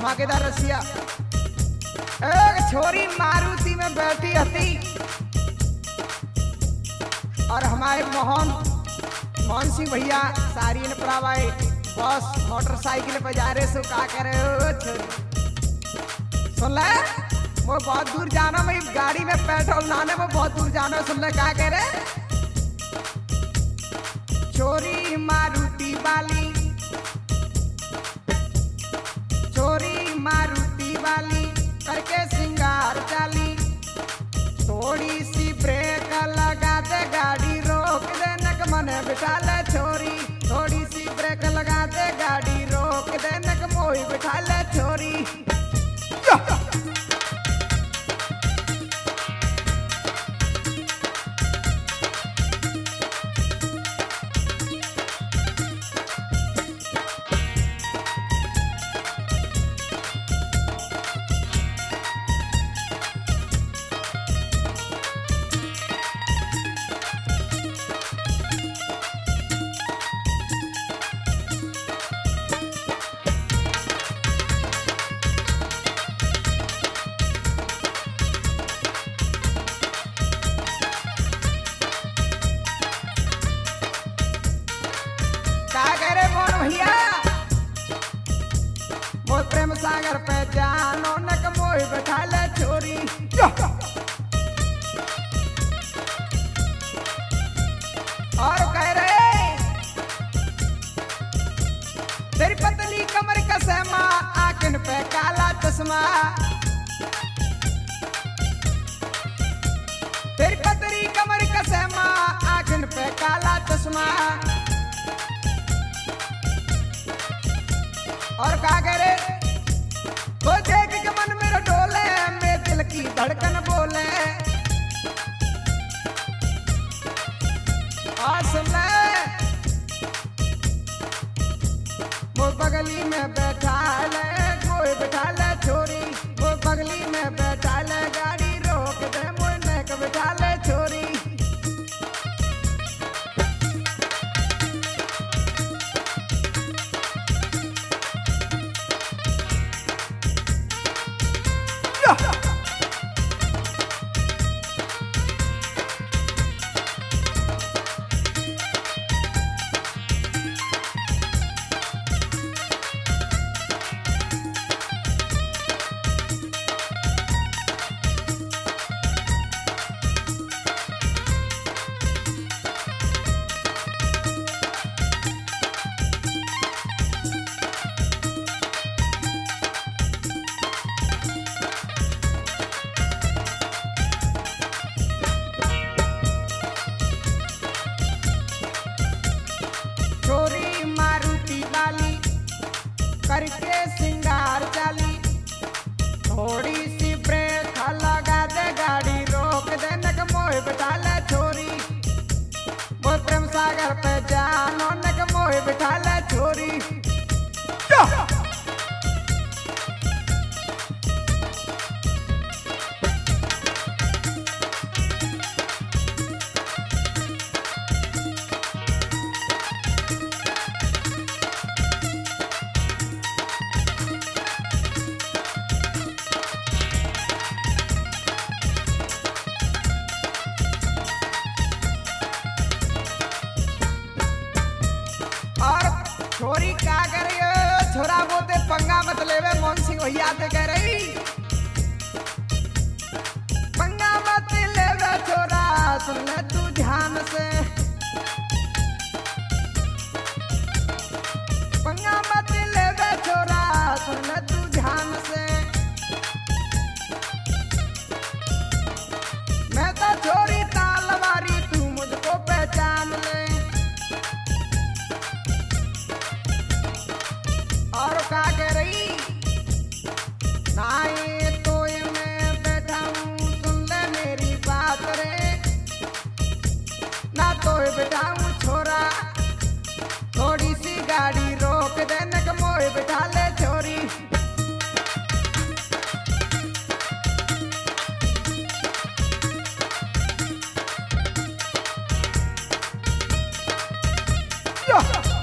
धमाकेदार रसिया। एक छोरी मारुति में बैठी हती और हमारे मोहन सिंह भैया सारी ने परावाए बस मोटरसाइकिल पे जा रहे सो का करे हो छोरी सुन ले वो बहुत दूर जाना मैं गाड़ी में पेट्रोल लाने में बहुत दूर जाना सुन ले का कह रहे छोरी मारुति वाली करके सिंगार चाली थोड़ी सी ब्रेक लगा दे गाड़ी रोक दे नक मने बिठा ले छोरी थोड़ी सी ब्रेक लगा दे गाड़ी रोक दे नक मोही बिठा ले छोरी भैया मोर प्रेम सागर पे जानो नक मोही बैठा ले छोरी और कह रहे तेरी पतली कमर का सहमा आंखन पे काला चश्मा तेरी पतली कमर का सहमा आंखन पे काला चश्मा और का करे वो देख के मन मेरा डोले मेरे दिल की धड़कन बोले और सुन ले वो बगली में बैठा ले कोई बैठा ले छोरी वो बगली में बैठा ले गाड़ी रोक दे मोर नेक बैठा ले छोरी करके सिंगार चाली थोड़ी सी ब्रेक लगा दे गाड़ी रोक दे नक मोह बिठा ले छोरी वो प्रेम सागर पे जानो नक मोह बिठा ले छोरी छोरी क्या कर रही हो छोरा बोते पंगा मत लेवे मोहन सिंह भैया ते कह रही पंगा मत लेवे छोरा सुन ले तू ध्यान से पंगा मत लेवे छोरा सुन ले तू ध्यान से मैं तो छोरी तालवारी तू मुझको पहचान ले और का कह रही नाए तो मैं बैठा हूँ सुन ले मेरी बात रे ना तो बैठा हूँ छोरा थोड़ी सी गाड़ी रोक दे नक मोह बैठा ले छोरी Yeah.